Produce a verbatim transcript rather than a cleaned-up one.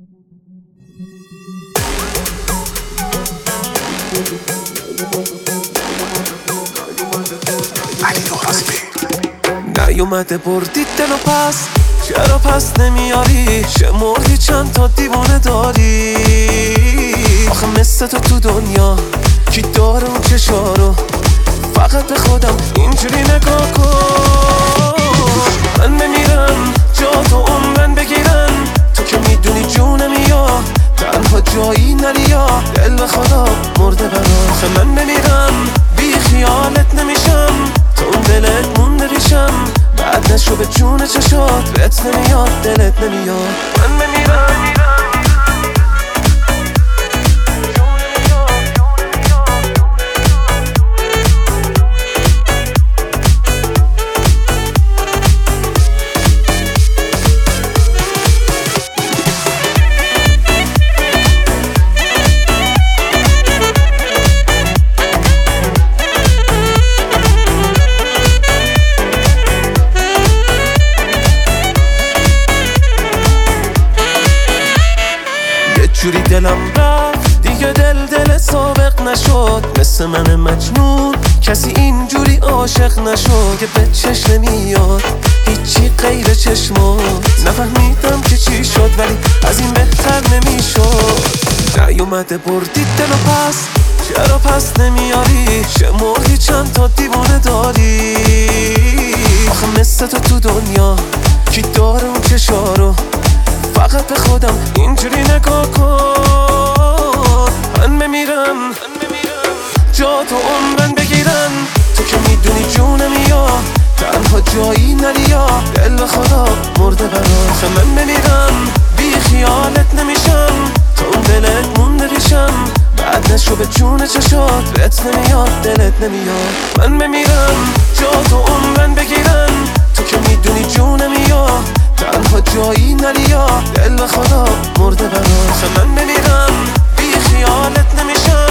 نیومده بردی دلو پس، چرا پس نمیاری؟ شمردی چند تا دیوانه داری؟ آخه مثل تو تو دنیا کی داره اون چشارو؟ فقط به خودم اینجوری نگاه کن. من بمیرم جا تو عمرن بگیرن، تو که میدونی جونم یا تنها جایی نری یا دل به خدا مرده برا. آخه من بمیرم بی خیالت نمیشم، تو اون دلت مونده ریشم، بعد نشو به جون چشات بهت نمیاد دلت نمیاد. من بمیرم جوری دلم رفت دیگه دل دل سابق نشد، مثل من مجنون کسی اینجوری عاشق نشد که به چشم نمیاد هیچی غیر چشمات. نفهمیدم که چی شد ولی از این بهتر نمیشد. نیومده بردی دلو پس، چرا پس نمیاری؟ شمردی چند تا دیوانه داری؟ آخه مثل تو تو دنیا کی داره اون چشارو؟ فقط به خودم اینجوری نگاه کن. من بمیرم جا تو عمرن بگیرن، تو که میدونی جونم یا تنها جایی نری یا دل به خدا مرده برا. آخه من بمیرم بی خیالت نمیشم، تو اون دلت مونده ریشم، بعد نشو به جون چشات بهت نمیاد دلت نمیاد. من بمیرم جا تو عمرن بگیرن، تو که میدونی جونم یا تنها جایی نری یا دل به خدا مرده برا. آخه من بمیرم بی خیالت نمیشم،